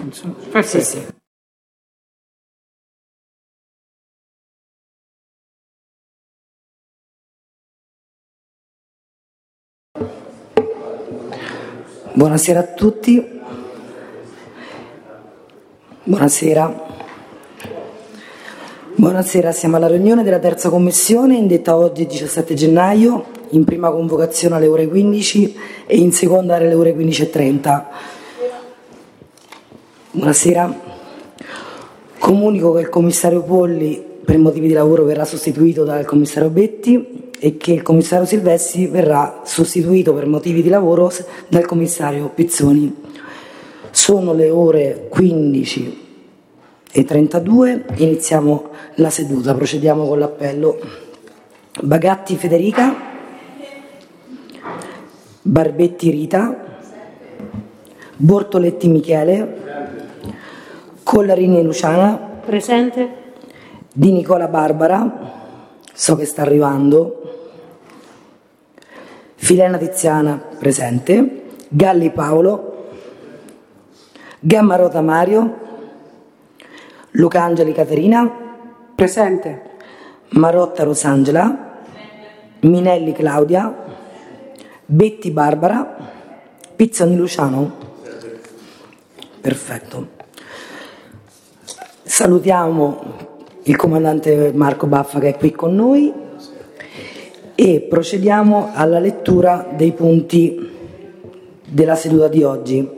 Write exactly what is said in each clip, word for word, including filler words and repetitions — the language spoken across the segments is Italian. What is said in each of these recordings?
penso. Perfetto. Sì, sì. Buonasera a tutti. Buonasera. Buonasera, siamo alla riunione della terza commissione, indetta oggi diciassette gennaio, in prima convocazione alle ore quindici e in seconda alle ore quindici e trenta. Buonasera. Comunico che il commissario Polli per motivi di lavoro verrà sostituito dal commissario Betti e che il commissario Silvestri verrà sostituito per motivi di lavoro dal commissario Pizzoni. Sono le ore quindici e trentadue, iniziamo la seduta, procediamo con l'appello. Bagatti Federica, Barbetti Rita, Bortoletti Michele, Collarini Luciana, presente, Di Nicola Barbara, so che sta arrivando, Filena Tiziana, presente, Galli Paolo, Gammarota Mario, Lucangeli Caterina, Presente. Marotta Rosangela, Minelli Claudia, Betti Barbara, Pizzoni Luciano. Perfetto. Salutiamo il comandante Marco Baffa che è qui con noi e procediamo alla lettura dei punti della seduta di oggi.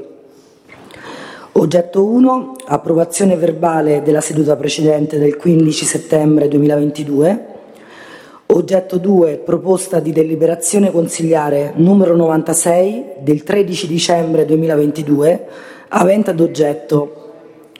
Oggetto uno, approvazione verbale della seduta precedente del quindici settembre duemilaventidue. Oggetto due, proposta di deliberazione consigliare numero novantasei del tredici dicembre duemilaventidue, avente ad oggetto,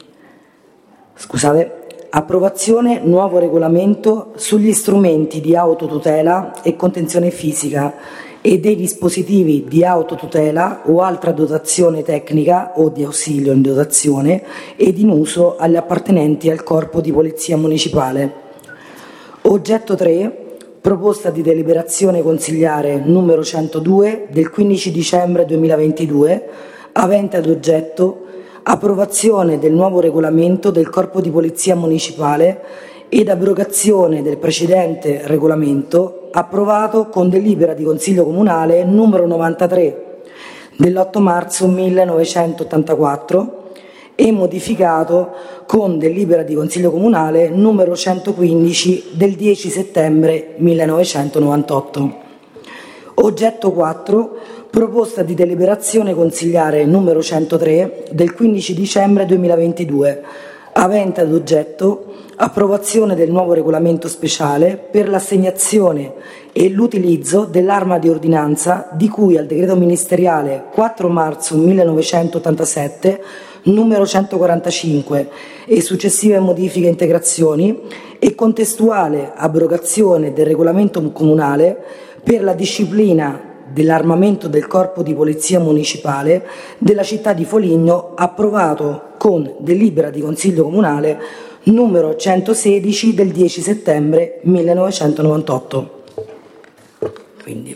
scusate, approvazione nuovo regolamento sugli strumenti di autotutela e contenzione fisica e dei dispositivi di autotutela o altra dotazione tecnica o di ausilio in dotazione ed in uso agli appartenenti al Corpo di Polizia Municipale. Oggetto tre, proposta di deliberazione consigliare numero centodue del quindici dicembre duemilaventidue, avente ad oggetto approvazione del nuovo regolamento del Corpo di Polizia Municipale ed abrogazione del precedente regolamento approvato con delibera di Consiglio Comunale numero novantatré dell'otto marzo millenovecentottantaquattro e modificato con delibera di Consiglio Comunale numero centoquindici del dieci settembre millenovecentonovantotto. Oggetto quattro, proposta di deliberazione consigliare numero centotré del quindici dicembre duemilaventidue, avente ad oggetto approvazione del nuovo regolamento speciale per l'assegnazione e l'utilizzo dell'arma di ordinanza di cui al decreto ministeriale quattro marzo millenovecentottantasette numero centoquarantacinque e successive modifiche e integrazioni e contestuale abrogazione del regolamento comunale per la disciplina dell'armamento del Corpo di Polizia Municipale della città di Foligno, approvato con delibera di Consiglio Comunale numero centosedici del dieci settembre millenovecentonovantotto. Quindi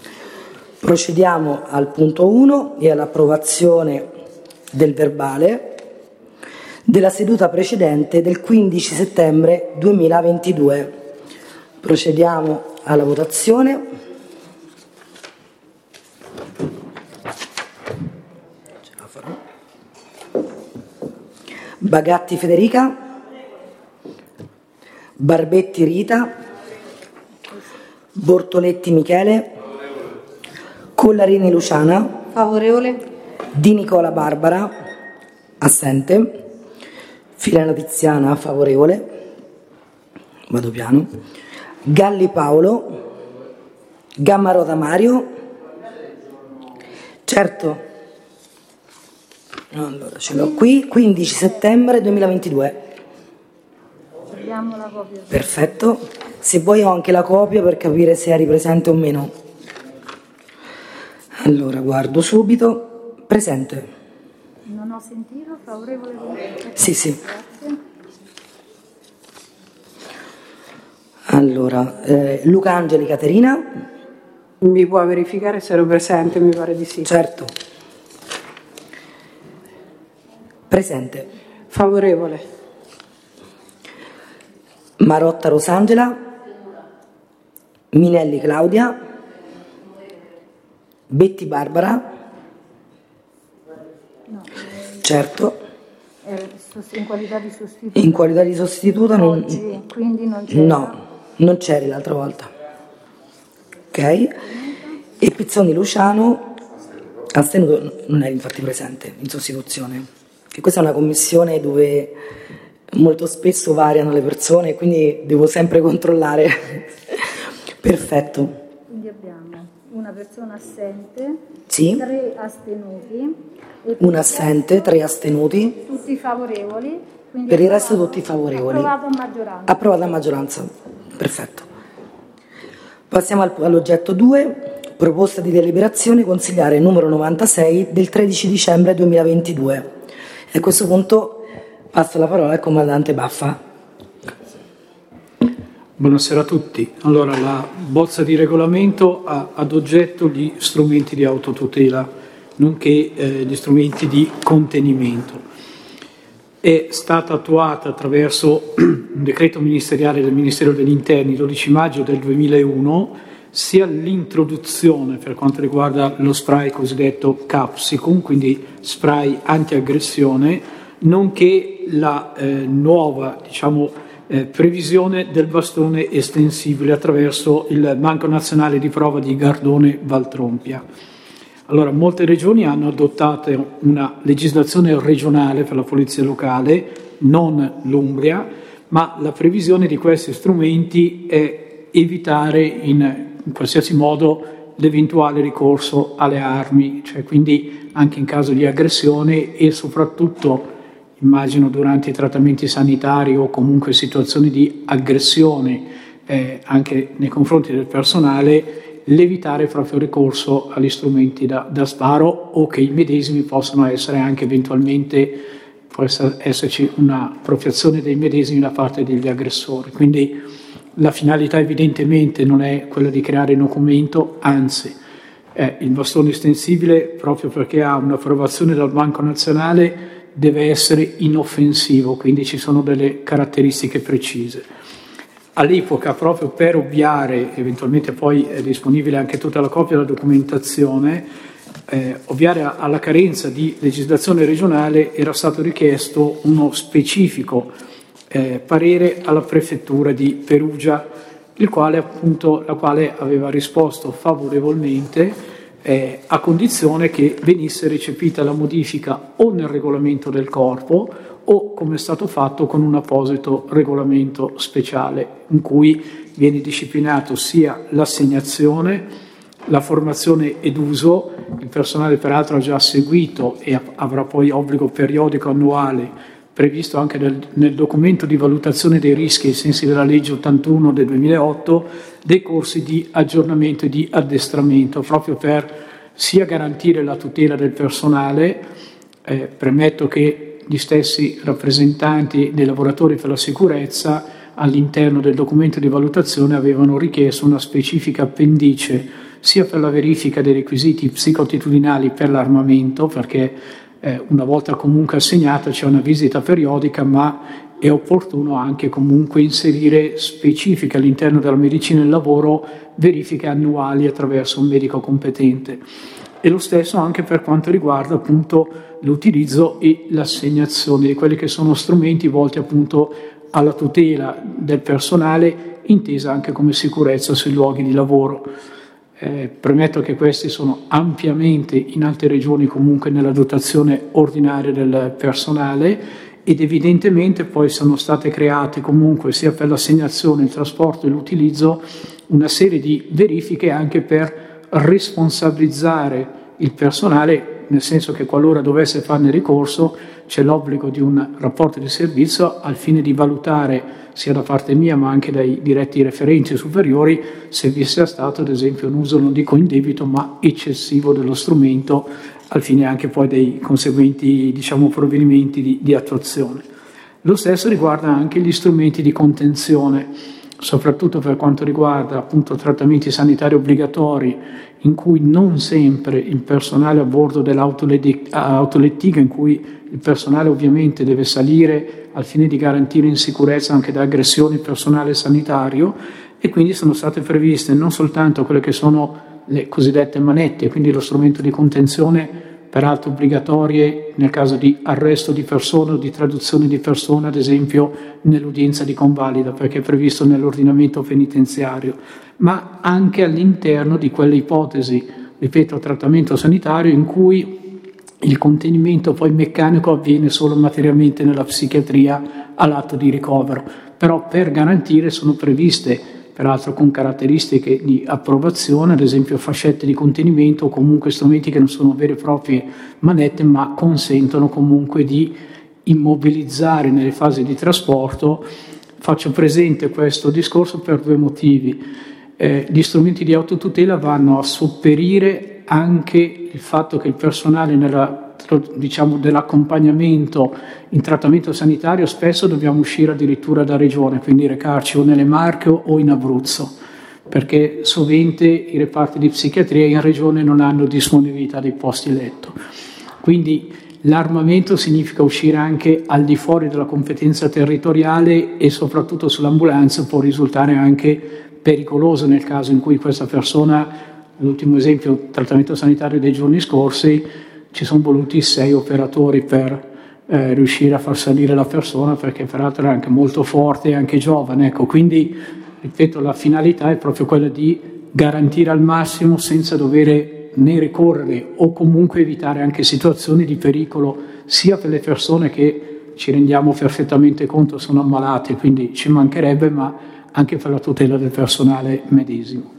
procediamo al punto uno e all'approvazione del verbale della seduta precedente del quindici settembre duemilaventidue. Procediamo alla votazione. Ce la farò. Bagatti Federica, Barbetti Rita, Bortoletti Michele, Collarini Luciana, favorevole, Di Nicola Barbara, assente, Filena Tiziana, favorevole, vado piano, Galli Paolo, Gammarota Mario, certo, allora ce l'ho qui, quindici settembre duemilaventidue. la copia. Perfetto, se vuoi ho anche la copia per capire se eri presente o meno. Allora guardo subito, presente. Non ho sentito, favorevole. Sì, sì. Grazie. Allora, eh, Lucangeli Caterina. Mi può verificare se ero presente? Mi pare di sì. Certo. Presente. Favorevole. Marotta Rosangela. Minelli Claudia. Betti Barbara. No, Certo. è sost- in qualità di sostituto. In qualità di sostituta non... Oggi, quindi non c'è. No, non c'eri l'altra volta. Ok. E Pizzoni Luciano, astenuto, non eri infatti presente in sostituzione. Che questa è una commissione dove molto spesso variano le persone, quindi devo sempre controllare. Perfetto. Quindi abbiamo una persona assente, Sì. tre astenuti, e Un assente, tre astenuti. tutti favorevoli. Quindi Per il resto approvato- tutti favorevoli. Approvato a maggioranza. Approvata a maggioranza. Perfetto. Passiamo al- all'oggetto due, proposta di deliberazione consigliare numero novantasei del tredici dicembre duemilaventidue. E a questo punto passo la parola al comandante Baffa. Buonasera a tutti. Allora, la bozza di regolamento ha ad oggetto gli strumenti di autotutela, nonché eh, gli strumenti di contenimento. È stata attuata attraverso un decreto ministeriale del Ministero degli Interni dodici maggio del duemilauno sia l'introduzione per quanto riguarda lo spray cosiddetto Capsicum, quindi spray antiaggressione, nonché la eh, nuova, diciamo, Eh, previsione del bastone estensibile attraverso il Banco Nazionale di Prova di Gardone Valtrompia. Allora, molte regioni hanno adottato una legislazione regionale per la polizia locale, non l'Umbria, ma la previsione di questi strumenti è evitare in, in qualsiasi modo l'eventuale ricorso alle armi, cioè quindi anche in caso di aggressione e soprattutto immagino durante i trattamenti sanitari o comunque situazioni di aggressione eh, anche nei confronti del personale, l'evitare proprio il ricorso agli strumenti da, da sparo o che i medesimi possono essere anche eventualmente, può esserci una appropriazione dei medesimi da parte degli aggressori. Quindi la finalità evidentemente non è quella di creare documento, anzi è il bastone estensibile proprio perché ha un'approvazione dal Banco Nazionale deve essere inoffensivo, quindi ci sono delle caratteristiche precise. All'epoca, proprio per ovviare, eventualmente poi è disponibile anche tutta la copia della documentazione, eh, ovviare alla carenza di legislazione regionale era stato richiesto uno specifico eh, parere alla prefettura di Perugia, il quale appunto, la quale aveva risposto favorevolmente Eh, a condizione che venisse recepita la modifica o nel regolamento del corpo o come è stato fatto con un apposito regolamento speciale in cui viene disciplinato sia l'assegnazione, la formazione ed uso. Il personale peraltro ha già seguito e avrà poi obbligo periodico annuale previsto anche nel, nel documento di valutazione dei rischi ai sensi della legge ottantuno del duemilaotto, dei corsi di aggiornamento e di addestramento, proprio per sia garantire la tutela del personale, eh, premetto che gli stessi rappresentanti dei lavoratori per la sicurezza all'interno del documento di valutazione avevano richiesto una specifica appendice sia per la verifica dei requisiti psicotitudinali per l'armamento, perché Eh, una volta comunque assegnata c'è una visita periodica, ma è opportuno anche comunque inserire specifiche all'interno della medicina del lavoro verifiche annuali attraverso un medico competente. E lo stesso anche per quanto riguarda appunto l'utilizzo e l'assegnazione di quelli che sono strumenti volti appunto alla tutela del personale, intesa anche come sicurezza sui luoghi di lavoro. Eh, premetto che questi sono ampiamente in altre regioni comunque nella dotazione ordinaria del personale ed evidentemente poi sono state create comunque sia per l'assegnazione, il trasporto e l'utilizzo una serie di verifiche anche per responsabilizzare il personale, nel senso che qualora dovesse farne ricorso c'è l'obbligo di un rapporto di servizio al fine di valutare sia da parte mia ma anche dai diretti referenti superiori se vi sia stato ad esempio un uso, non dico indebito, ma eccessivo dello strumento al fine anche poi dei conseguenti, diciamo, provvedimenti di, di attuazione. Lo stesso riguarda anche gli strumenti di contenzione, soprattutto per quanto riguarda appunto trattamenti sanitari obbligatori in cui non sempre il personale a bordo dell'autolettiga, in cui il personale ovviamente deve salire al fine di garantire in sicurezza anche da aggressioni il personale sanitario, e quindi sono state previste non soltanto quelle che sono le cosiddette manette, quindi lo strumento di contenzione, peraltro obbligatorie nel caso di arresto di persona o di traduzione di persona, ad esempio nell'udienza di convalida, perché è previsto nell'ordinamento penitenziario, ma anche all'interno di quelle ipotesi, ripeto, trattamento sanitario in cui il contenimento poi meccanico avviene solo materialmente nella psichiatria all'atto di ricovero, però per garantire sono previste, peraltro con caratteristiche di approvazione, ad esempio fascette di contenimento o comunque strumenti che non sono vere e proprie manette, ma consentono comunque di immobilizzare nelle fasi di trasporto. Faccio presente questo discorso per due motivi. Eh, gli strumenti di autotutela vanno a sopperire anche il fatto che il personale nella diciamo dell'accompagnamento in trattamento sanitario spesso dobbiamo uscire addirittura da regione, quindi recarci o nelle Marche o in Abruzzo, perché sovente i reparti di psichiatria in regione non hanno disponibilità dei posti letto. Quindi l'armamento significa uscire anche al di fuori della competenza territoriale e soprattutto sull'ambulanza può risultare anche pericoloso nel caso in cui questa persona, l'ultimo esempio, trattamento sanitario dei giorni scorsi, ci sono voluti sei operatori per eh, riuscire a far salire la persona, perché peraltro era anche molto forte e anche giovane. Ecco, quindi, ripeto, la finalità è proprio quella di garantire al massimo senza dover né ricorrere o comunque evitare anche situazioni di pericolo sia per le persone che ci rendiamo perfettamente conto sono ammalate, quindi ci mancherebbe, ma anche per la tutela del personale medesimo.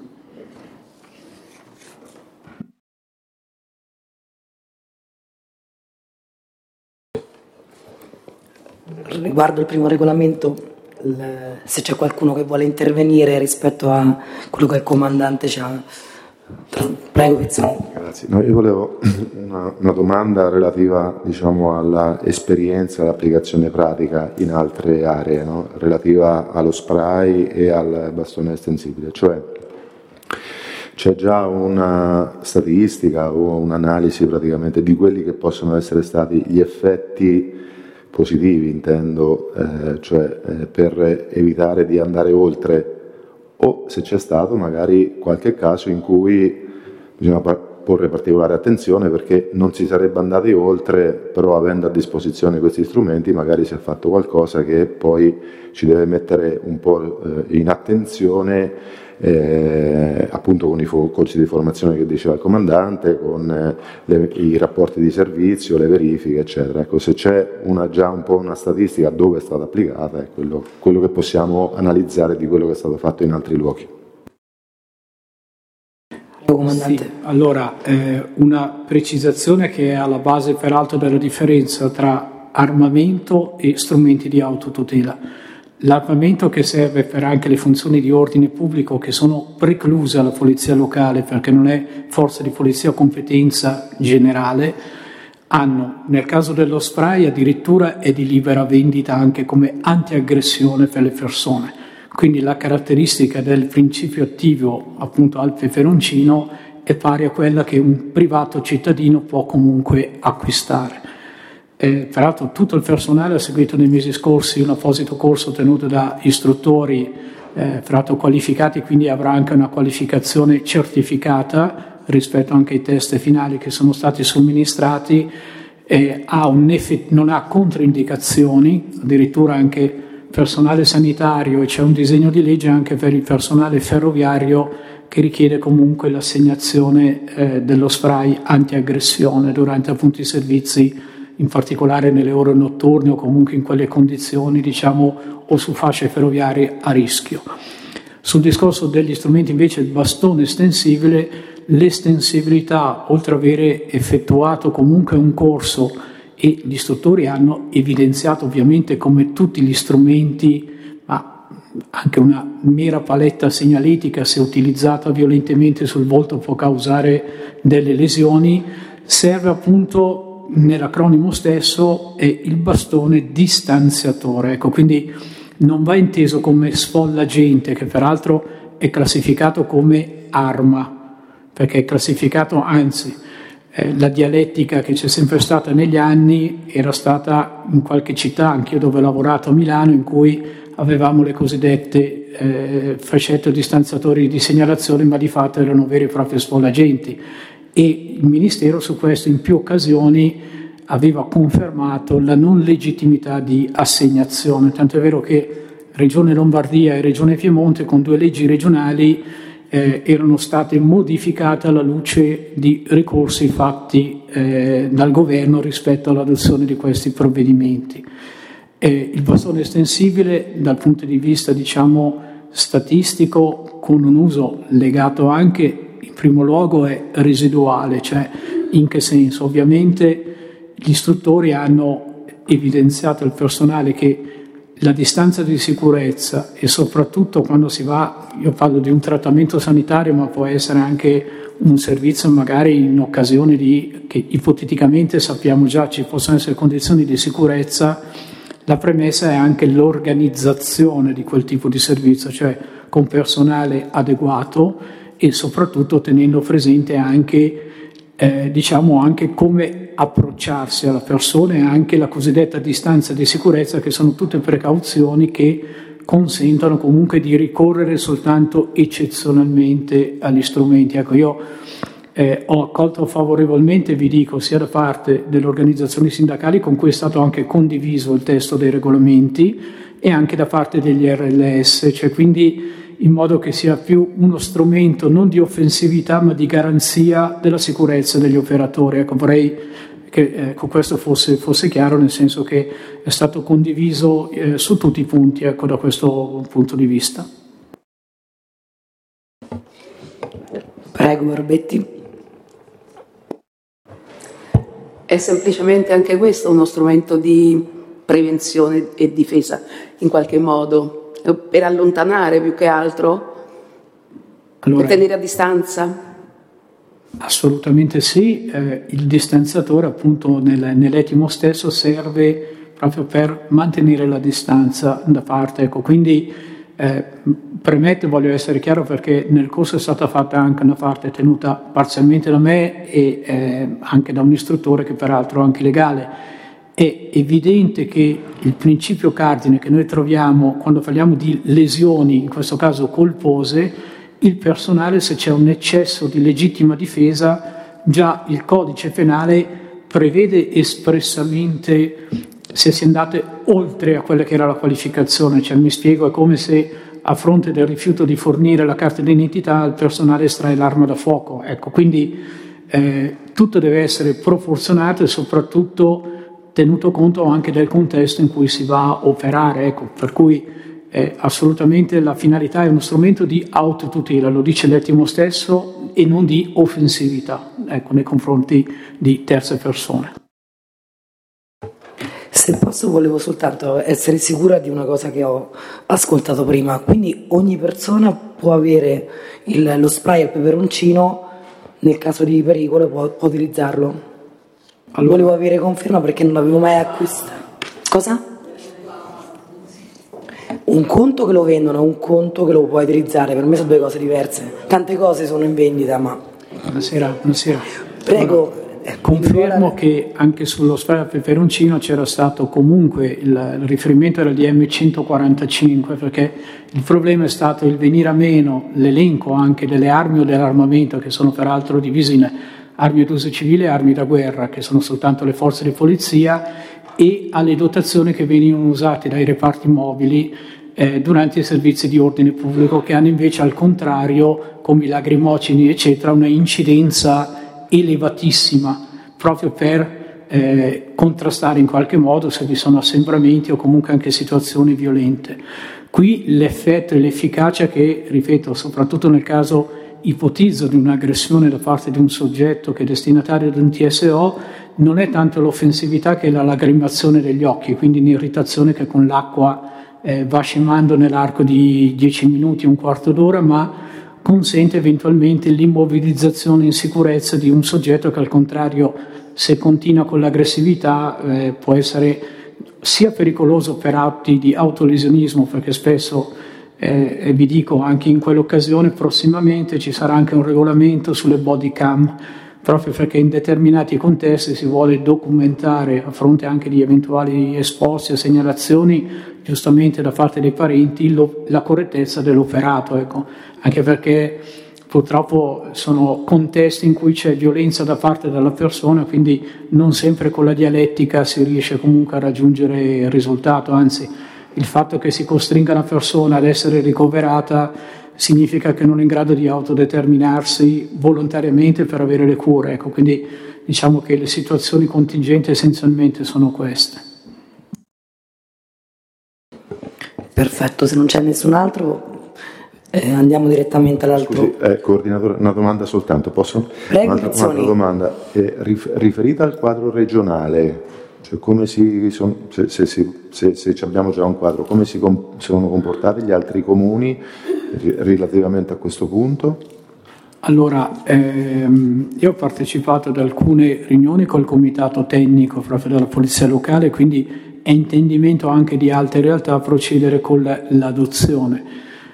Riguardo il primo regolamento, se c'è qualcuno che vuole intervenire rispetto a quello che il comandante ci ha... Prego, Pizzoni. Grazie. No, io volevo una, una domanda relativa, diciamo, all'esperienza, all'applicazione pratica in altre aree, no? Relativa allo spray e al bastone estensibile. Cioè, c'è già una statistica o un'analisi praticamente di quelli che possono essere stati gli effetti positivi, intendo, eh, cioè eh, per evitare di andare oltre, o se c'è stato magari qualche caso in cui bisogna porre particolare attenzione perché non si sarebbe andati oltre, però avendo a disposizione questi strumenti magari si è fatto qualcosa che poi ci deve mettere un po' eh, in attenzione, eh, appunto con i corsi di formazione che diceva il comandante, con eh, le, i rapporti di servizio, le verifiche, eccetera. Ecco, se c'è una, già un po' una statistica dove è stata applicata, è quello, quello che possiamo analizzare di quello che è stato fatto in altri luoghi. Sì, allora, eh, una precisazione che è alla base peraltro della differenza tra armamento e strumenti di autotutela. L'armamento che serve per anche le funzioni di ordine pubblico che sono precluse alla polizia locale perché non è forza di polizia a competenza generale, hanno, nel caso dello spray addirittura è di libera vendita anche come antiaggressione per le persone. Quindi la caratteristica del principio attivo appunto al peperoncino è pari a quella che un privato cittadino può comunque acquistare. Eh, peraltro tutto il personale ha seguito nei mesi scorsi un apposito corso tenuto da istruttori eh, peraltro qualificati, quindi avrà anche una qualificazione certificata rispetto anche ai test finali che sono stati somministrati, eh, ha un effett- non ha controindicazioni, addirittura anche personale sanitario, e c'è un disegno di legge anche per il personale ferroviario che richiede comunque l'assegnazione eh, dello spray antiaggressione durante appunto i servizi, in particolare nelle ore notturne o comunque in quelle condizioni, diciamo, o su fasce ferroviarie a rischio. Sul discorso degli strumenti invece, il bastone estensibile, l'estensibilità, oltre ad avere effettuato comunque un corso, e gli istruttori hanno evidenziato ovviamente come tutti gli strumenti, ma anche una mera paletta segnaletica se utilizzata violentemente sul volto può causare delle lesioni, serve appunto nell'acronimo stesso è il bastone distanziatore, ecco, quindi non va inteso come sfollagente, che peraltro è classificato come arma, perché è classificato, anzi, eh, la dialettica che c'è sempre stata negli anni era stata in qualche città, anch'io dove ho lavorato a Milano, in cui avevamo le cosiddette eh, fascette o distanziatori di segnalazione, ma di fatto erano veri e propri sfollagenti, e il Ministero su questo in più occasioni aveva confermato la non legittimità di assegnazione, tanto è vero che Regione Lombardia e Regione Piemonte con due leggi regionali eh, erano state modificate alla luce di ricorsi fatti eh, dal governo rispetto all'adozione di questi provvedimenti. Eh, il bastone estensibile dal punto di vista, diciamo, statistico, con un uso legato anche in primo luogo è residuale, cioè in che senso? Ovviamente gli istruttori hanno evidenziato al personale che la distanza di sicurezza, e soprattutto quando si va, io parlo di un trattamento sanitario, ma può essere anche un servizio magari in occasione di, che ipoteticamente sappiamo già ci possono essere condizioni di sicurezza, la premessa è anche l'organizzazione di quel tipo di servizio, cioè con personale adeguato e soprattutto tenendo presente anche, eh, diciamo anche come approcciarsi alla persona e anche la cosiddetta distanza di sicurezza, che sono tutte precauzioni che consentono comunque di ricorrere soltanto eccezionalmente agli strumenti. Ecco, io eh, ho accolto favorevolmente, vi dico, sia da parte delle organizzazioni sindacali con cui è stato anche condiviso il testo dei regolamenti e anche da parte degli R L S, cioè quindi in modo che sia più uno strumento non di offensività ma di garanzia della sicurezza degli operatori. Ecco, vorrei che ecco, questo fosse, fosse chiaro, nel senso che è stato condiviso eh, su tutti i punti, ecco, da questo punto di vista. Prego, Barbetti. È semplicemente anche questo uno strumento di prevenzione e difesa, in qualche modo, per allontanare più che altro, Allora, per tenere a distanza? Assolutamente sì, eh, il distanziatore appunto nel, nell'etimo stesso serve proprio per mantenere la distanza da parte, ecco, quindi eh, premetto, voglio essere chiaro perché nel corso è stata fatta anche una parte tenuta parzialmente da me e eh, anche da un istruttore che peraltro è anche legale. È evidente che il principio cardine che noi troviamo quando parliamo di lesioni, in questo caso colpose, il personale, se c'è un eccesso di legittima difesa, già il codice penale prevede espressamente, se si è andate oltre a quella che era la qualificazione, cioè mi spiego, è come se a fronte del rifiuto di fornire la carta d'identità il personale estrae l'arma da fuoco. Ecco, quindi eh, tutto deve essere proporzionato e soprattutto tenuto conto anche del contesto in cui si va a operare, ecco, per cui eh, assolutamente la finalità è uno strumento di autotutela, lo dice l'etimo stesso, e non di offensività, ecco, nei confronti di terze persone. Se posso, volevo soltanto essere sicura di una cosa che ho ascoltato prima, quindi ogni persona può avere il, lo spray al peperoncino, nel caso di pericolo può, può utilizzarlo. Allora, volevo avere conferma perché non l'avevo mai acquistato. Cosa? Un conto che lo vendono e un conto che lo puoi utilizzare, per me sono due cose diverse. Tante cose sono in vendita, ma... Buonasera, buonasera. Prego. Allora, confermo che anche sullo spray al peperoncino c'era stato comunque il, il riferimento alla D M centoquarantacinque, perché il problema è stato il venire a meno l'elenco anche delle armi o dell'armamento, che sono peraltro divisi in armi ad uso civile e armi da guerra, che sono soltanto le forze di polizia, e alle dotazioni che venivano usate dai reparti mobili eh, durante i servizi di ordine pubblico, che hanno invece al contrario, come i lacrimogeni eccetera, una incidenza elevatissima, proprio per eh, contrastare in qualche modo se vi sono assembramenti o comunque anche situazioni violente. Qui l'effetto e l'efficacia che, ripeto, soprattutto nel caso ipotizzo di un'aggressione da parte di un soggetto che è destinatario di un T S O, non è tanto l'offensività che la lacrimazione degli occhi, quindi un'irritazione che con l'acqua eh, va scemando nell'arco di dieci minuti, un quarto d'ora, ma consente eventualmente l'immobilizzazione in sicurezza di un soggetto che al contrario, se continua con l'aggressività, eh, può essere sia pericoloso per atti di autolesionismo, perché spesso eh, e vi dico anche in quell'occasione prossimamente ci sarà anche un regolamento sulle body cam, proprio perché in determinati contesti si vuole documentare, a fronte anche di eventuali esposti o segnalazioni, giustamente da parte dei parenti, lo, la correttezza dell'operato, ecco. Anche perché purtroppo sono contesti in cui c'è violenza da parte della persona, quindi non sempre con la dialettica si riesce comunque a raggiungere il risultato, anzi il fatto che si costringa una persona ad essere ricoverata significa che non è in grado di autodeterminarsi volontariamente per avere le cure, ecco. Quindi diciamo che le situazioni contingenti essenzialmente sono queste. Perfetto, se non c'è nessun altro eh, andiamo direttamente all'altro. Scusi, eh, coordinatore, una domanda soltanto, posso? Prego, un'altra, un'altra domanda, eh, rif- riferita al quadro regionale, cioè come si son, se, se, se, se, se abbiamo già un quadro, come si com- sono comportati gli altri comuni relativamente a questo punto? Allora, ehm, io ho partecipato ad alcune riunioni col comitato tecnico proprio della polizia locale, quindi è intendimento anche di altre realtà procedere con la, l'adozione.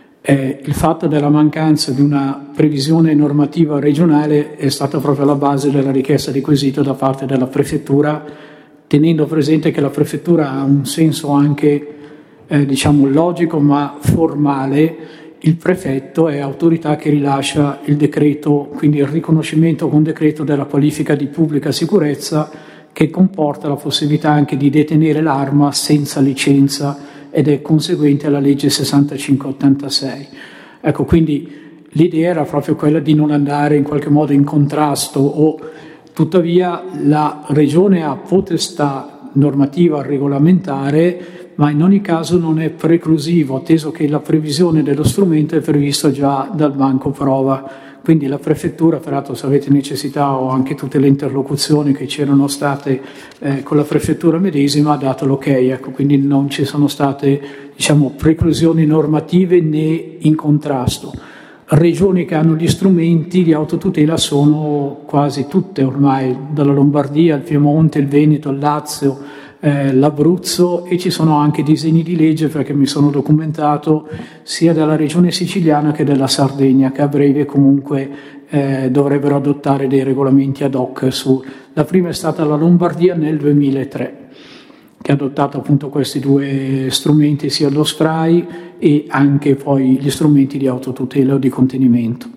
Eh, il fatto della mancanza di una previsione normativa regionale è stata proprio la base della richiesta di quesito da parte della prefettura, tenendo presente che la prefettura ha un senso anche eh, diciamo logico ma formale. Il prefetto è autorità che rilascia il decreto, quindi il riconoscimento con decreto della qualifica di pubblica sicurezza, che comporta la possibilità anche di detenere l'arma senza licenza ed è conseguente alla legge sessantacinque ottantasei. Ecco, quindi l'idea era proprio quella di non andare in qualche modo in contrasto, o tuttavia la Regione ha potestà normativa regolamentare, ma in ogni caso non è preclusivo, atteso che la previsione dello strumento è prevista già dal banco prova. Quindi la prefettura, peraltro se avete necessità o anche tutte le interlocuzioni che c'erano state eh, con la prefettura medesima, ha dato l'ok, ecco, quindi non ci sono state diciamo, preclusioni normative né in contrasto. Regioni che hanno gli strumenti di autotutela sono quasi tutte ormai, dalla Lombardia, il Piemonte, il Veneto, il Lazio, Eh, l'Abruzzo, e ci sono anche disegni di legge, perché mi sono documentato, sia della regione siciliana che della Sardegna, che a breve comunque eh, dovrebbero adottare dei regolamenti ad hoc. Su. La prima è stata la Lombardia nel duemilatré, che ha adottato appunto questi due strumenti, sia lo spray e anche poi gli strumenti di autotutela o di contenimento.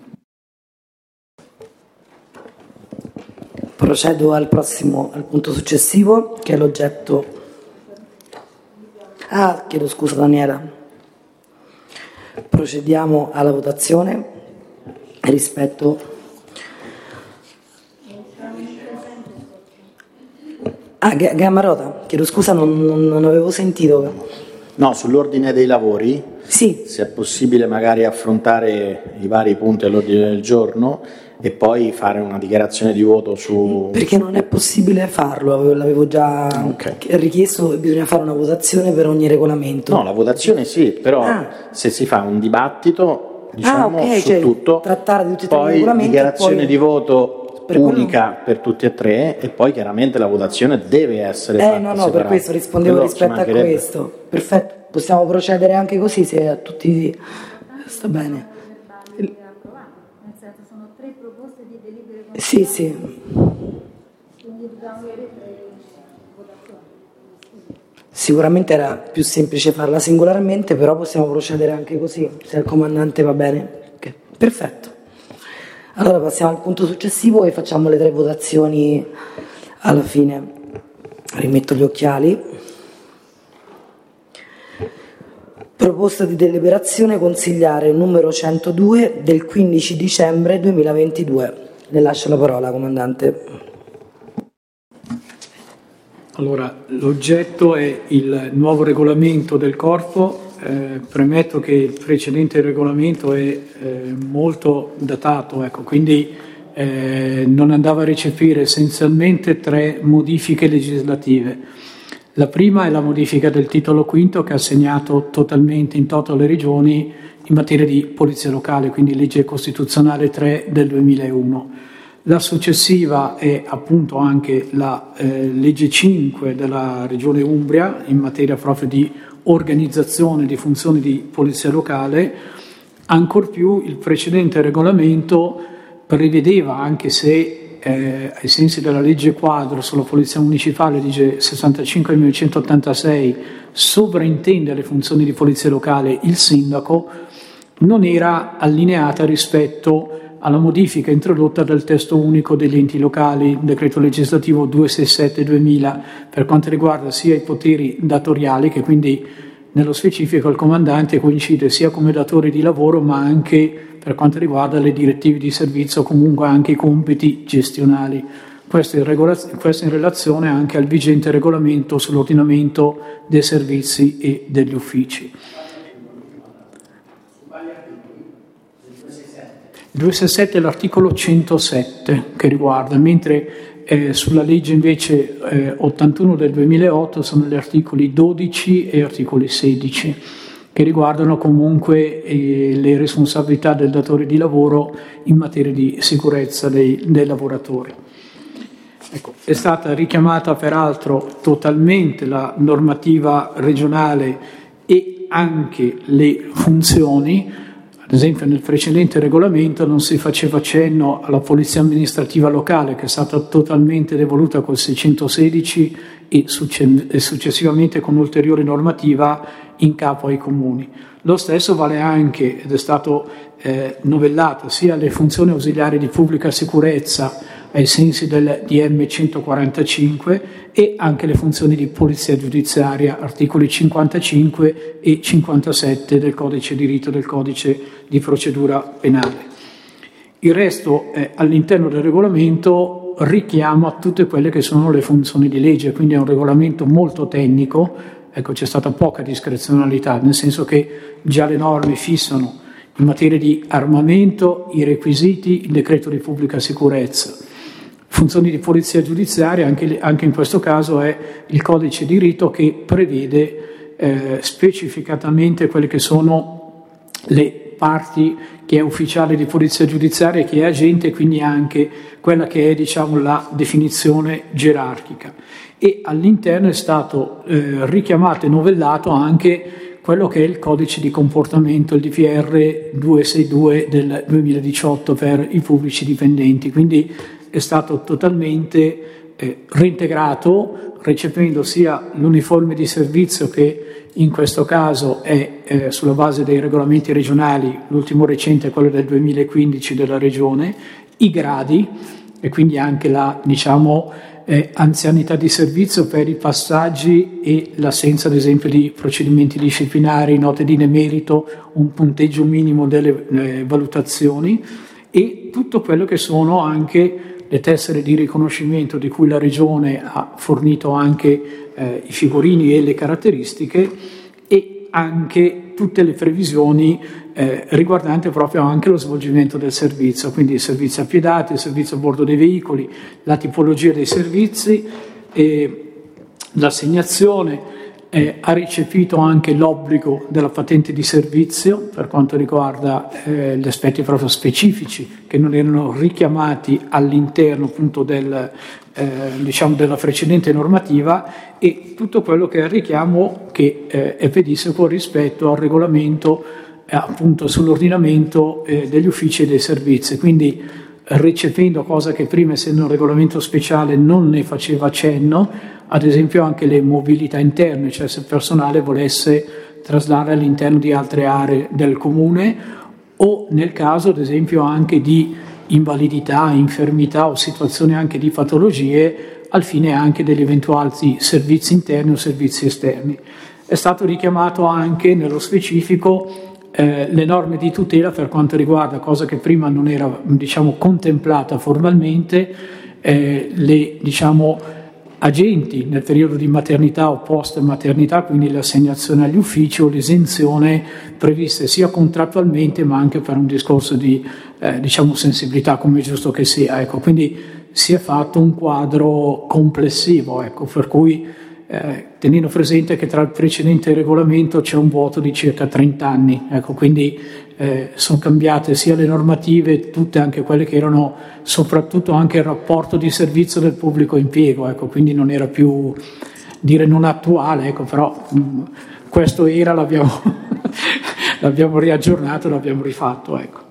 Procedo al prossimo, al punto successivo, che è l'oggetto. Ah, chiedo scusa Daniela. Procediamo alla votazione rispetto. Ah, Gammarota, chiedo scusa, non, non, non avevo sentito. No, sull'ordine dei lavori, sì. Se è possibile magari affrontare i vari punti all'ordine del giorno e poi fare una dichiarazione di voto su... Perché non è possibile farlo, l'avevo già okay. richiesto, bisogna fare una votazione per ogni regolamento. No, la votazione sì, però ah. se si fa un dibattito, diciamo, ah, okay, su cioè, tutto, trattare di tutti poi i regolamenti dichiarazione poi... di voto per unica quello... per tutti e tre, e poi chiaramente la votazione deve essere eh, fatta no, no, separata. per questo rispondevo quello rispetto a questo. Perfetto, possiamo procedere anche così se a tutti sta bene. Sì, sì. Sicuramente era più semplice farla singolarmente, però possiamo procedere anche così, se al comandante va bene. Okay. Perfetto. Allora passiamo al punto successivo e facciamo le tre votazioni alla fine. Rimetto gli occhiali. Proposta di deliberazione consigliare numero centodue del quindici dicembre duemilaventidue. Le lascio la parola, comandante. Allora, l'oggetto è il nuovo regolamento del corpo. Eh, premetto che il precedente regolamento è eh, molto datato, ecco, quindi eh, non andava a recepire essenzialmente tre modifiche legislative. La prima è la modifica del titolo quinto, che ha assegnato totalmente in toto alle regioni in materia di polizia locale, quindi legge costituzionale tre del duemilauno. La successiva è appunto anche la eh, legge cinque della regione Umbria in materia proprio di organizzazione di funzioni di polizia locale. Ancor più il precedente regolamento prevedeva, anche se eh, ai sensi della legge quadro sulla polizia municipale, legge sessantacinque millenovecentottantasei, sovraintende le funzioni di polizia locale il sindaco, non era allineata rispetto alla modifica introdotta dal testo unico degli enti locali, decreto legislativo duecentosessantasette duemila, per quanto riguarda sia i poteri datoriali, che quindi nello specifico il comandante coincide sia come datore di lavoro, ma anche per quanto riguarda le direttive di servizio, comunque anche i compiti gestionali. Questo in, regola- questo in relazione anche al vigente regolamento sull'ordinamento dei servizi e degli uffici. Il duecentosessantasette è l'articolo centosette che riguarda, mentre eh, sulla legge invece eh, ottantuno del duemilaotto sono gli articoli dodici e articoli sedici, che riguardano comunque eh, le responsabilità del datore di lavoro in materia di sicurezza dei, dei lavoratori. Ecco, è stata richiamata peraltro totalmente la normativa regionale e anche le funzioni. Ad esempio nel precedente regolamento non si faceva cenno alla polizia amministrativa locale, che è stata totalmente devoluta col seicentosedici e, succe- e successivamente con ulteriore normativa in capo ai comuni. Lo stesso vale anche, ed è stato eh, novellato, sia le funzioni ausiliari di pubblica sicurezza ai sensi del D M centoquarantacinque e anche le funzioni di polizia giudiziaria, articoli cinquantacinque e cinquantasette del codice di rito, del codice di procedura penale. Il resto eh, all'interno del regolamento richiama tutte quelle che sono le funzioni di legge, quindi è un regolamento molto tecnico. Ecco, c'è stata poca discrezionalità, nel senso che già le norme fissano in materia di armamento i requisiti, il decreto di pubblica sicurezza. Funzioni di polizia giudiziaria, anche, anche in questo caso è il codice di rito che prevede eh, specificatamente quelle che sono le parti che è ufficiale di polizia giudiziaria e che è agente, quindi anche quella che è, diciamo, la definizione gerarchica. E all'interno è stato eh, richiamato e novellato anche quello che è il codice di comportamento, il D P R duecentosessantadue del duemiladiciotto per i pubblici dipendenti, quindi è stato totalmente eh, reintegrato, recependo sia l'uniforme di servizio, che in questo caso è eh, sulla base dei regolamenti regionali, l'ultimo recente è quello del duemilaquindici della regione, i gradi e quindi anche la, diciamo, eh, anzianità di servizio per i passaggi e l'assenza ad esempio di procedimenti disciplinari, note di demerito, un punteggio minimo delle eh, valutazioni e tutto quello che sono anche le tessere di riconoscimento di cui la Regione ha fornito anche eh, i figurini e le caratteristiche, e anche tutte le previsioni eh, riguardanti proprio anche lo svolgimento del servizio, quindi il servizio a piedati, il servizio a bordo dei veicoli, la tipologia dei servizi, e l'assegnazione. Eh, ha recepito anche l'obbligo della patente di servizio per quanto riguarda eh, gli aspetti proprio specifici che non erano richiamati all'interno appunto del, eh, diciamo della precedente normativa, e tutto quello che è il richiamo che eh, è pedissequo rispetto al regolamento eh, appunto sull'ordinamento eh, degli uffici e dei servizi, quindi recependo cosa che prima, essendo un regolamento speciale, non ne faceva cenno, ad esempio anche le mobilità interne, cioè se il personale volesse traslare all'interno di altre aree del comune, o nel caso ad esempio anche di invalidità, infermità o situazioni anche di patologie, al fine anche degli eventuali servizi interni o servizi esterni. È stato richiamato anche nello specifico Eh, le norme di tutela per quanto riguarda, cosa che prima non era, diciamo, contemplata formalmente, eh, le, diciamo, agenti nel periodo di maternità o post maternità, quindi l'assegnazione agli uffici o l'esenzione previste sia contrattualmente ma anche per un discorso di eh, diciamo sensibilità, come è giusto che sia, ecco. Quindi si è fatto un quadro complessivo, ecco, per cui Eh, tenendo presente che tra il precedente regolamento c'è un vuoto di circa trenta anni, ecco, quindi eh, sono cambiate sia le normative, tutte anche quelle che erano, soprattutto anche il rapporto di servizio del pubblico impiego, ecco, quindi non era più, dire non attuale, ecco, però mh, questo era, l'abbiamo, l'abbiamo riaggiornato, l'abbiamo rifatto, ecco.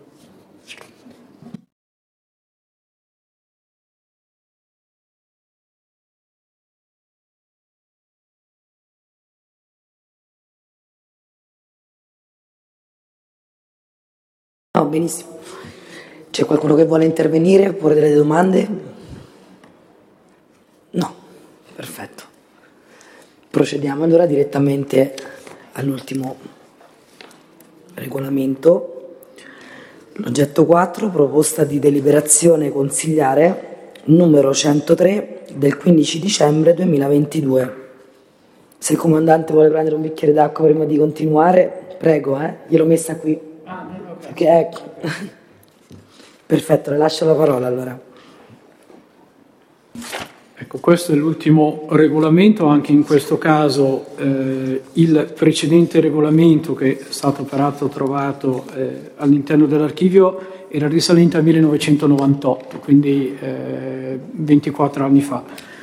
No, benissimo. C'è qualcuno che vuole intervenire, porre delle domande? No, perfetto. Procediamo allora direttamente all'ultimo regolamento. L'oggetto quattro, proposta di deliberazione consigliare numero centotré del quindici dicembre duemilaventidue. Se il comandante vuole prendere un bicchiere d'acqua prima di continuare, prego, eh? Gliel'ho messa qui. Ah, no, no, Perché, ecco. Perfetto, le lascio la parola allora. Ecco, questo è l'ultimo regolamento, anche in questo caso eh, il precedente regolamento che è stato peraltro trovato eh, all'interno dell'archivio era risalente al millenovecentonovantotto, quindi eh, ventiquattro anni fa.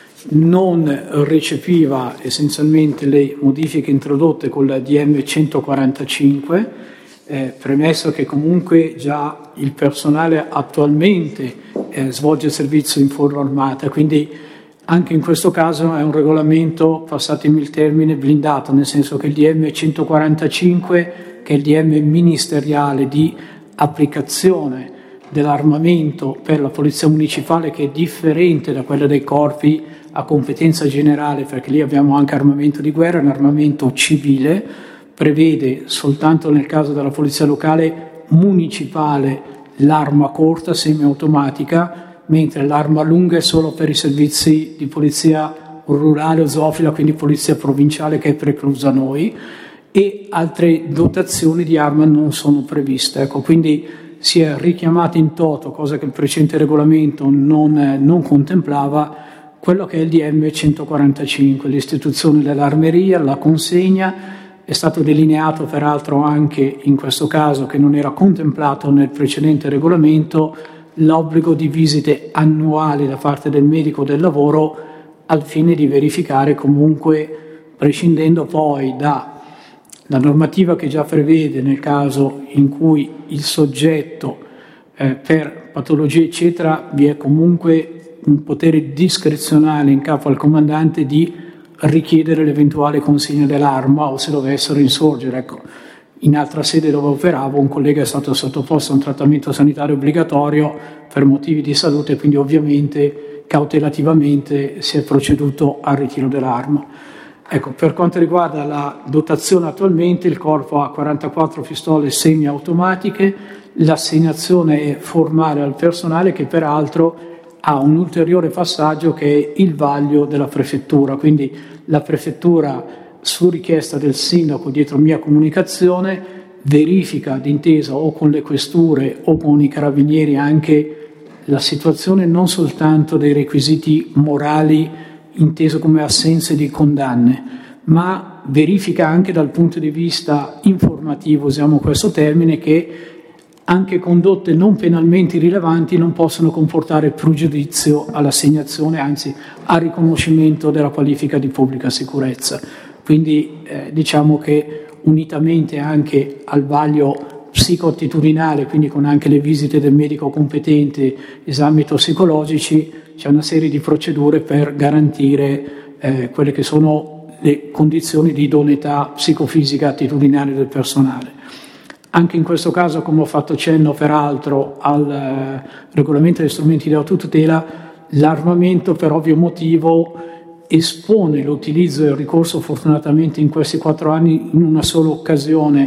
Non recepiva essenzialmente le modifiche introdotte con la D M centoquarantacinque, Eh, premesso che comunque già il personale attualmente eh, svolge il servizio in forma armata, quindi anche in questo caso è un regolamento, passatemi il termine, blindato, nel senso che il D M centoquarantacinque, che è il D M ministeriale di applicazione dell'armamento per la polizia municipale, che è differente da quella dei corpi a competenza generale, perché lì abbiamo anche armamento di guerra, un armamento civile, prevede soltanto nel caso della polizia locale municipale l'arma corta semiautomatica, mentre l'arma lunga è solo per i servizi di polizia rurale o zoofila, quindi polizia provinciale, che è preclusa a noi, e altre dotazioni di arma non sono previste. Ecco, quindi si è richiamato in toto, cosa che il precedente regolamento non, non contemplava, quello che è il D M centoquarantacinque, l'istituzione dell'armeria, la consegna. È stato delineato peraltro anche in questo caso, che non era contemplato nel precedente regolamento, l'obbligo di visite annuali da parte del medico del lavoro al fine di verificare comunque, prescindendo poi da la normativa che già prevede nel caso in cui il soggetto eh, per patologie eccetera, vi è comunque un potere discrezionale in capo al comandante di richiedere l'eventuale consegna dell'arma o se dovessero insorgere. Ecco, in altra sede dove operavo un collega è stato sottoposto a un trattamento sanitario obbligatorio per motivi di salute, quindi ovviamente cautelativamente si è proceduto al ritiro dell'arma. Ecco, per quanto riguarda la dotazione attualmente, il corpo ha quarantaquattro pistole semiautomatiche, l'assegnazione è formale al personale, che peraltro ha un ulteriore passaggio che è il vaglio della prefettura, quindi la prefettura, su richiesta del sindaco dietro mia comunicazione, verifica d'intesa o con le questure o con i carabinieri anche la situazione non soltanto dei requisiti morali inteso come assenze di condanne, ma verifica anche dal punto di vista informativo, usiamo questo termine, che anche condotte non penalmente rilevanti non possono comportare pregiudizio all'assegnazione, anzi al riconoscimento della qualifica di pubblica sicurezza. Quindi eh, diciamo che unitamente anche al vaglio psicoattitudinale, quindi con anche le visite del medico competente, esami tossicologici, c'è una serie di procedure per garantire eh, quelle che sono le condizioni di idoneità psicofisica attitudinale del personale. Anche in questo caso, come ho fatto cenno peraltro al eh, regolamento degli strumenti di autotutela, l'armamento per ovvio motivo espone l'utilizzo e il ricorso, fortunatamente in questi quattro anni in una sola occasione,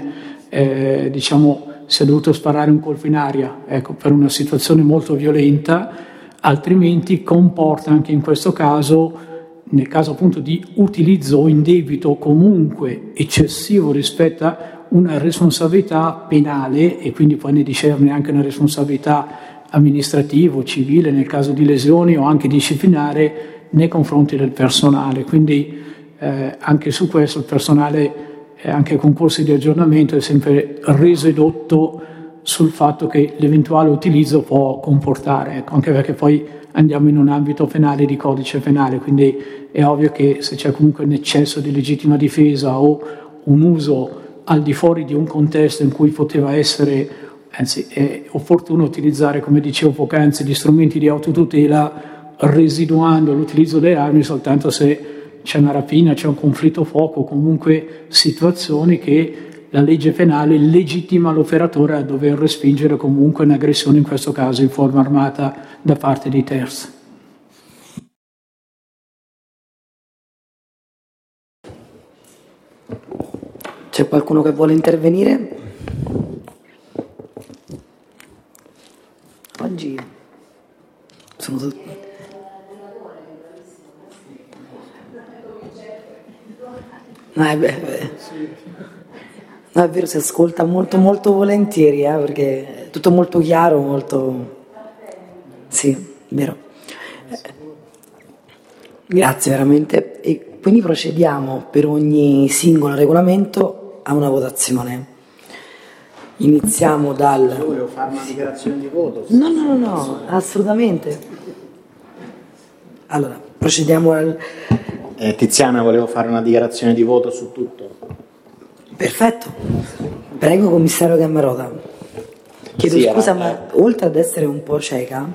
eh, diciamo, si è dovuto sparare un colpo in aria, ecco, per una situazione molto violenta, altrimenti comporta anche in questo caso, nel caso appunto di utilizzo indebito comunque eccessivo rispetto a una responsabilità penale, e quindi poi ne discerne anche una responsabilità amministrativa o civile nel caso di lesioni o anche disciplinare nei confronti del personale. Quindi eh, anche su questo il personale, eh, anche con corsi di aggiornamento, è sempre reso edotto sul fatto che l'eventuale utilizzo può comportare, ecco, anche perché poi andiamo in un ambito penale di codice penale, quindi è ovvio che se c'è comunque un eccesso di legittima difesa o un uso al di fuori di un contesto in cui poteva essere, anzi è opportuno utilizzare, come dicevo poc'anzi, gli strumenti di autotutela, residuando l'utilizzo delle armi soltanto se c'è una rapina, c'è un conflitto fuoco, comunque situazioni che la legge penale legittima l'operatore a dover respingere comunque un'aggressione, in questo caso in forma armata, da parte di terzi. C'è qualcuno che vuole intervenire? Oggi sono tutti... No, è, beh, no, è vero, si ascolta molto molto volentieri, eh, perché è tutto molto chiaro, molto... Sì, vero. Eh, grazie veramente. E quindi procediamo per ogni singolo regolamento a una votazione. Iniziamo dal... Io volevo fare una dichiarazione di voto. No, no, no, no, assolutamente. Allora, procediamo al... Eh, Tiziana, volevo fare una dichiarazione di voto su tutto. Perfetto. Prego, commissario Gammarota. Chiedo Sì, scusa, era, ma eh. oltre ad essere un po' cieca,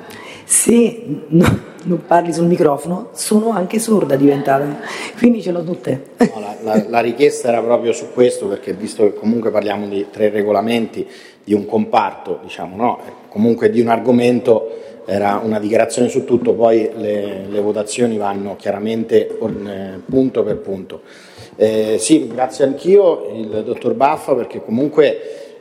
se no, non parli sul microfono, sono anche sorda diventata. Quindi ce l'ho tutte. No, la, la, la richiesta era proprio su questo, perché visto che comunque parliamo di tre regolamenti, di un comparto, diciamo, no? Comunque di un argomento, era una dichiarazione su tutto, poi le, le votazioni vanno chiaramente eh, punto per punto. Eh, sì, grazie anch'io, il dottor Baffa, perché comunque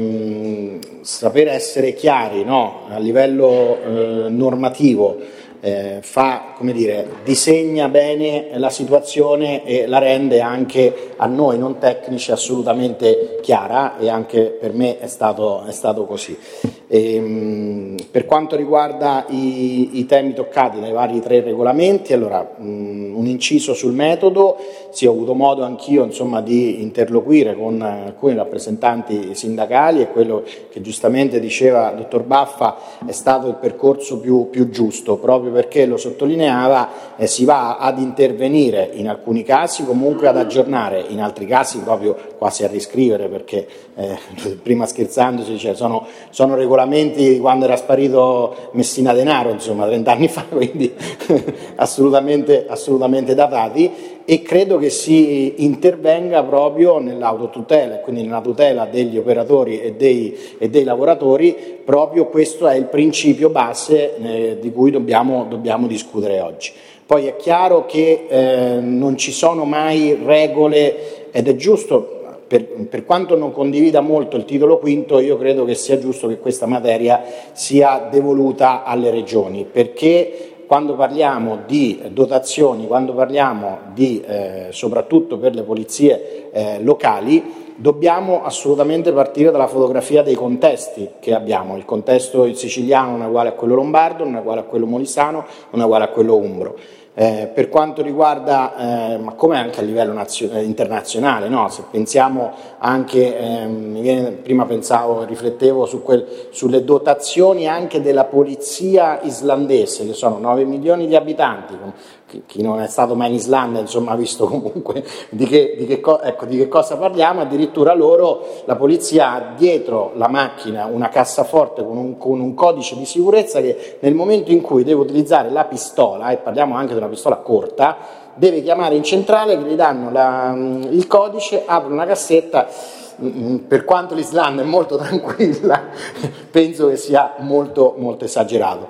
ehm, sapere essere chiari, no? A livello eh, normativo, eh, fa, come dire, disegna bene la situazione e la rende anche a noi non tecnici assolutamente chiara, e anche per me è stato, è stato così. E, mh, per quanto riguarda i, i temi toccati dai vari tre regolamenti, allora mh, un inciso sul metodo. Sì, ho avuto modo anch'io, insomma, di interloquire con alcuni rappresentanti sindacali, e quello che giustamente diceva il dottor Baffa è stato il percorso più, più giusto, proprio perché, lo sottolineava, eh, si va ad intervenire in alcuni casi, comunque ad aggiornare, in altri casi proprio quasi a riscrivere, perché eh, prima scherzando si dice sono, sono regolamenti di quando era sparito Messina Denaro, insomma, trent'anni fa, quindi assolutamente, assolutamente datati. E credo che si intervenga proprio nell'autotutela, quindi nella tutela degli operatori e dei, e dei lavoratori. Proprio questo è il principio base eh, di cui dobbiamo, dobbiamo discutere oggi. Poi è chiaro che eh, non ci sono mai regole, ed è giusto. Per, per quanto non condivida molto il titolo quinto, io credo che sia giusto che questa materia sia devoluta alle regioni, perché quando parliamo di dotazioni, quando parliamo di, eh, soprattutto per le polizie eh, locali, dobbiamo assolutamente partire dalla fotografia dei contesti che abbiamo. Il contesto siciliano non è uguale a quello lombardo, non è uguale a quello molisano, non è uguale a quello umbro. Eh, per quanto riguarda, eh, ma come anche a livello nazio- internazionale, no? Se pensiamo anche, eh, mi viene, prima pensavo, riflettevo su quel, sulle dotazioni anche della polizia islandese, che sono nove milioni di abitanti. Chi, chi non è stato mai in Islanda, insomma, ha visto comunque di che, di, che co- ecco, di che cosa parliamo. Addirittura loro, la polizia ha dietro la macchina una cassaforte con un, con un codice di sicurezza che nel momento in cui deve utilizzare la pistola, e parliamo anche di una pistola corta, deve chiamare in centrale, che gli danno la, il codice, apre una cassetta. Per quanto l'Islanda è molto tranquilla, penso che sia molto, molto esagerato.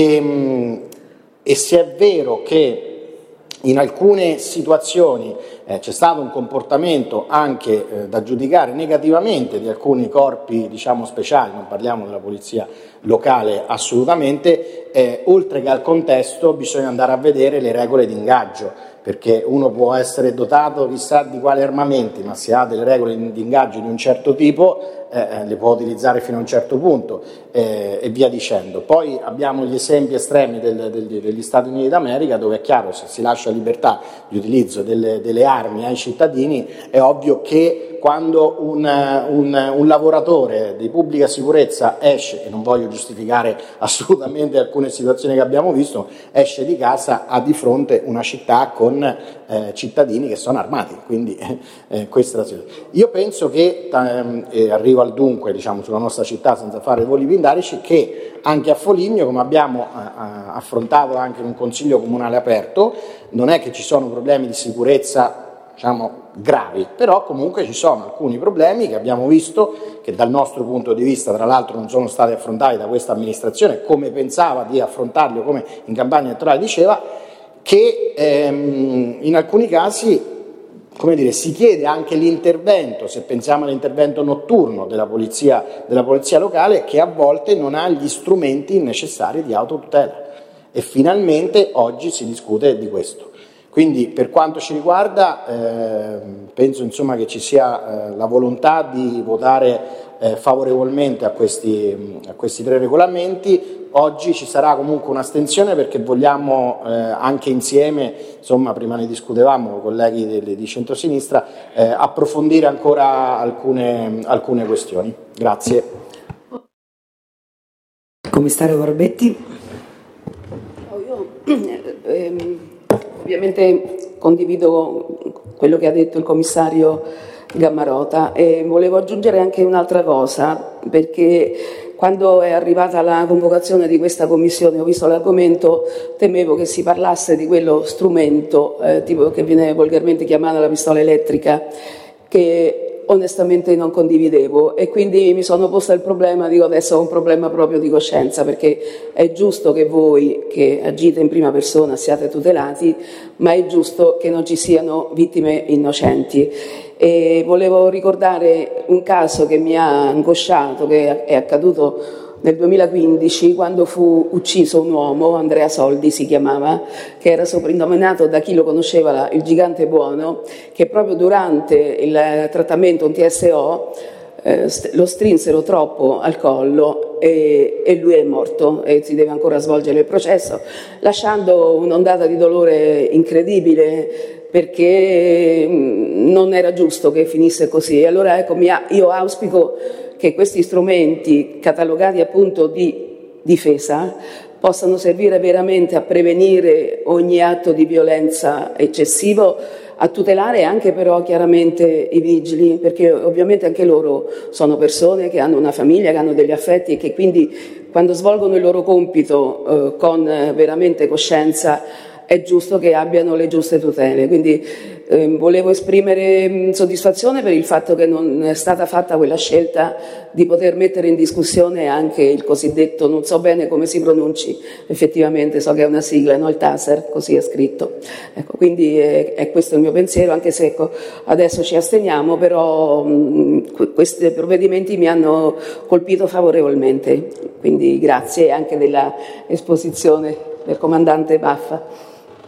E, e se è vero che in alcune situazioni eh, c'è stato un comportamento anche eh, da giudicare negativamente di alcuni corpi, diciamo, speciali, non parliamo della polizia locale assolutamente, eh, oltre che al contesto bisogna andare a vedere le regole di ingaggio, perché uno può essere dotato chissà di quali armamenti, ma se ha delle regole di ingaggio di un certo tipo eh, le può utilizzare fino a un certo punto eh, e via dicendo. Poi abbiamo gli esempi estremi del, del, degli Stati Uniti d'America, dove è chiaro, se si lascia libertà di utilizzo delle, delle armi ai cittadini, è ovvio che quando un, un, un lavoratore di pubblica sicurezza esce, e non voglio giustificare assolutamente alcune situazioni che abbiamo visto, esce di casa, ha di fronte una città con eh, cittadini che sono armati, quindi eh, questa è la situazione. Io penso che, eh, arrivo al dunque, diciamo, sulla nostra città senza fare voli pindarici, che anche a Foligno, come abbiamo eh, affrontato anche in un consiglio comunale aperto, non è che ci sono problemi di sicurezza, diciamo, gravi, però comunque ci sono alcuni problemi che abbiamo visto, che dal nostro punto di vista tra l'altro non sono stati affrontati da questa amministrazione come pensava di affrontarli o come in campagna elettorale diceva, che ehm, in alcuni casi, come dire, si chiede anche l'intervento, se pensiamo all'intervento notturno della polizia, della polizia locale, che a volte non ha gli strumenti necessari di autotutela, e finalmente oggi si discute di questo. Quindi per quanto ci riguarda eh, penso insomma che ci sia eh, la volontà di votare eh, favorevolmente a questi, a questi tre regolamenti. Oggi ci sarà comunque un'astensione perché vogliamo eh, anche insieme, insomma prima ne discutevamo con i colleghi di, di centrosinistra, eh, approfondire ancora alcune, alcune questioni. Grazie. Commissario Barbetti. Oh, io, ehm, ovviamente condivido quello che ha detto il commissario Gammarota e volevo aggiungere anche un'altra cosa, perché quando è arrivata la convocazione di questa commissione ho visto l'argomento, temevo che si parlasse di quello strumento eh, tipo che viene volgarmente chiamata la pistola elettrica, che onestamente non condividevo, e quindi mi sono posta il problema, dico adesso ho un problema proprio di coscienza, perché è giusto che voi che agite in prima persona siate tutelati, ma è giusto che non ci siano vittime innocenti. E volevo ricordare un caso che mi ha angosciato, che è accaduto nel duemilaquindici, quando fu ucciso un uomo, Andrea Soldi si chiamava, che era soprannominato da chi lo conosceva il gigante buono, che proprio durante il trattamento un T S O eh, lo strinsero troppo al collo e, e lui è morto e si deve ancora svolgere il processo, lasciando un'ondata di dolore incredibile, perché non era giusto che finisse così. E allora ecco, io auspico che questi strumenti catalogati appunto di difesa possano servire veramente a prevenire ogni atto di violenza eccessivo, a tutelare anche però chiaramente i vigili, perché ovviamente anche loro sono persone che hanno una famiglia, che hanno degli affetti e che quindi quando svolgono il loro compito eh, con veramente coscienza è giusto che abbiano le giuste tutele. Quindi eh, volevo esprimere mh, soddisfazione per il fatto che non è stata fatta quella scelta di poter mettere in discussione anche il cosiddetto, non so bene come si pronunci effettivamente, so che è una sigla, no? Il Taser, così è scritto. Ecco, quindi è, è questo il mio pensiero, anche se ecco, adesso ci asteniamo, però mh, questi provvedimenti mi hanno colpito favorevolmente, quindi grazie anche della esposizione del comandante Baffa.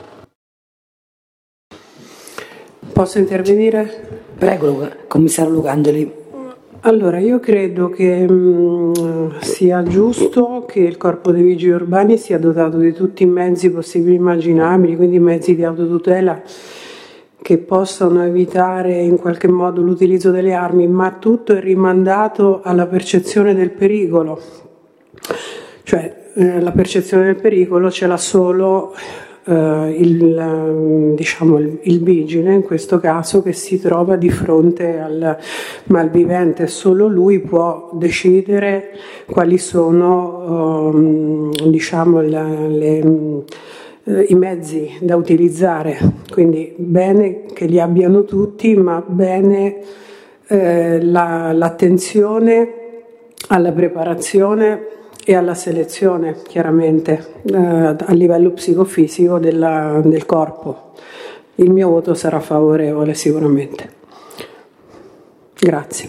Posso intervenire? Prego, commissario Lucangeli. Allora, io credo che mh, sia giusto che il Corpo dei Vigili Urbani sia dotato di tutti i mezzi possibili e immaginabili, quindi mezzi di autotutela che possano evitare in qualche modo l'utilizzo delle armi, ma tutto è rimandato alla percezione del pericolo. Cioè, eh, la percezione del pericolo ce l'ha solo Uh, il, uh, diciamo, il, il vigile, in questo caso, che si trova di fronte al malvivente. Solo lui può decidere quali sono um, diciamo, le, le, uh, i mezzi da utilizzare. Quindi bene che li abbiano tutti, ma bene uh, la, l'attenzione alla preparazione e alla selezione, chiaramente, eh, a livello psicofisico della, del corpo. Il mio voto sarà favorevole sicuramente. Grazie.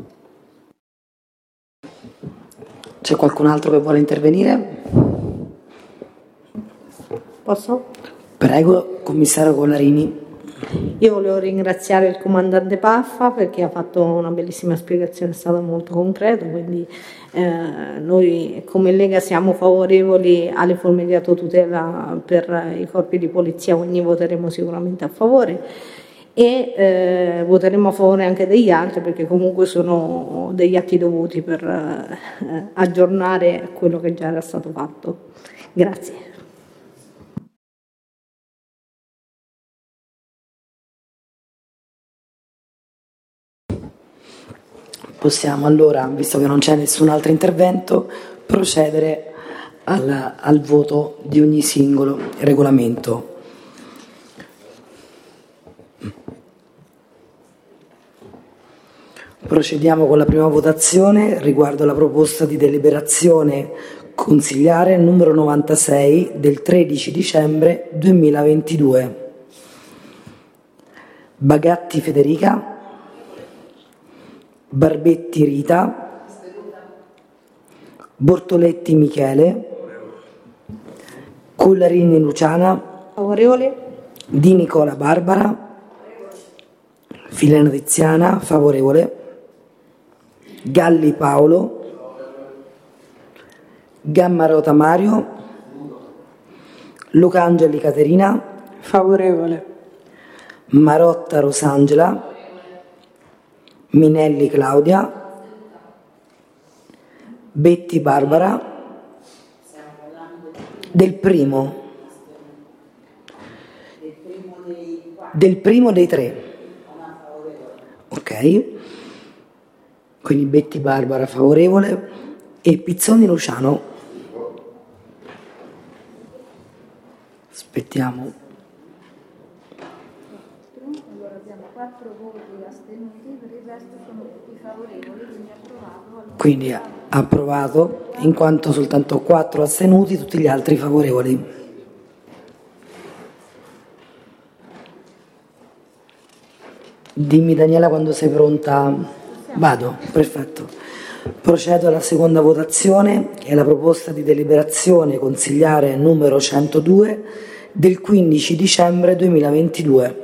C'è qualcun altro che vuole intervenire? Posso? Prego, commissario Collarini. Io volevo ringraziare il comandante Paffa perché ha fatto una bellissima spiegazione, è stato molto concreto, quindi eh, noi come Lega siamo favorevoli alle forme di autotutela per i corpi di polizia, quindi voteremo sicuramente a favore. e eh, voteremo a favore anche degli altri perché comunque sono degli atti dovuti per eh, aggiornare quello che già era stato fatto. Grazie. Possiamo allora, visto che non c'è nessun altro intervento, procedere al, al voto di ogni singolo regolamento. Procediamo con la prima votazione riguardo la proposta di deliberazione consigliare numero novantasei del tredici dicembre duemilaventidue. Bagatti Federica, Barbetti Rita, Bortoletti Michele, Collarini Luciana, Favorevole. Di Nicola Barbara, Filena Tiziana, favorevole, Galli Paolo, Gammarota Mario, Lucangeli Caterina, Favorevole. Marotta Rosangela, Minelli Claudia, Betti Barbara, del primo, del primo dei tre, ok, quindi Betti Barbara favorevole e Pizzoni Luciano, aspettiamo. Allora abbiamo quattro voti astenuti, per il resto sono tutti favorevoli, quindi approvato. Quindi approvato, in quanto soltanto quattro astenuti, tutti gli altri favorevoli. Dimmi Daniela quando sei pronta. Vado, perfetto. Procedo alla seconda votazione, che è la proposta di deliberazione consigliare numero centodue del quindici dicembre duemilaventidue.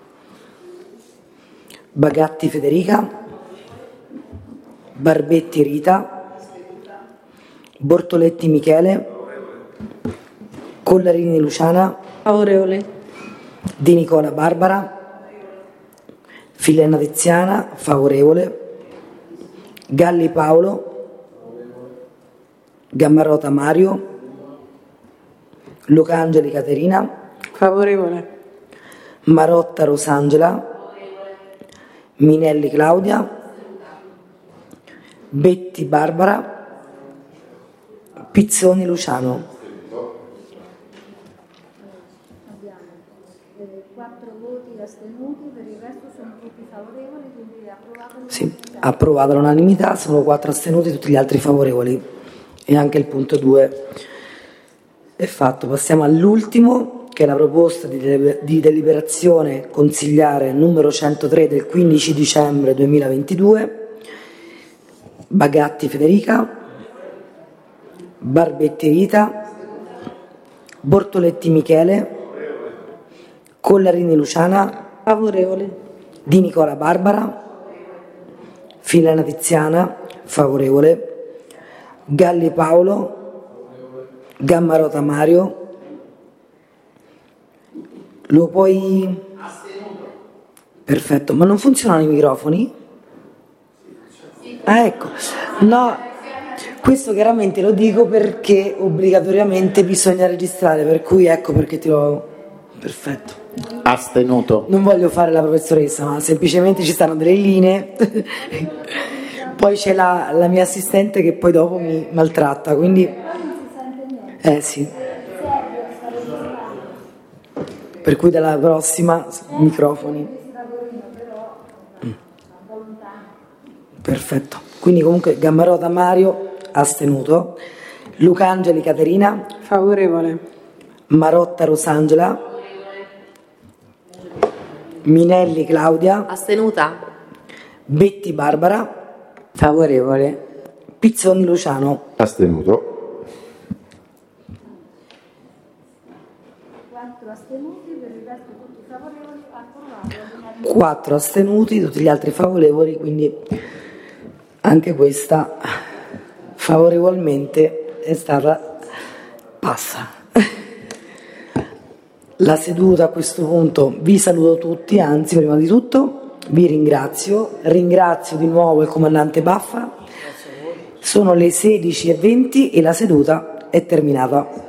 Bagatti Federica, Barbetti Rita, Bortoletti Michele, Collarini Luciana, Favorevole. Di Nicola Barbara, Filena Tiziana, favorevole, Galli Paolo, Gammarota Mario, Lucangeli Caterina, Favorevole. Marotta Rosangela, Minelli Claudia, Betti Barbara, Pizzoni Luciano. Abbiamo eh, quattro voti astenuti, per il resto sono tutti favorevoli, quindi è approvato. Sì, approvato all'unanimità, sono quattro astenuti, tutti gli altri favorevoli e anche il punto due è fatto. Passiamo all'ultimo, che è la proposta di, deliber- di deliberazione consigliare numero centotré del quindici dicembre duemilaventidue. Bagatti Federica, Barbetti Rita, Bortoletti Michele, Collarini Luciana, Favorevole. Di Nicola Barbara, Filena Tiziana, favorevole, Galli Paolo, Gammarota Mario. Lo puoi... Perfetto, ma non funzionano i microfoni? Ah, ecco, no, questo chiaramente lo dico perché obbligatoriamente bisogna registrare, per cui ecco perché ti lo... Perfetto. Astenuto. Non voglio fare la professoressa, ma semplicemente ci stanno delle linee, poi c'è la, la mia assistente che poi dopo mi maltratta, quindi... Eh sì. Per cui dalla prossima microfoni. Mm. Perfetto. Quindi comunque Gammarota Mario astenuto, Lucangeli Caterina, Favorevole. Marotta Rosangela, Minelli Claudia, Astenuta. Betti Barbara, Favorevole. Pizzoni Luciano. Astenuto. quattro astenuti, per il resto tutti favorevoli, approvato. quattro astenuti, tutti gli altri favorevoli, quindi anche questa favorevolmente è stata passa. la seduta a questo punto, vi saluto tutti, anzi prima di tutto vi ringrazio, ringrazio di nuovo il comandante Baffa, sono le sedici e venti e la seduta è terminata.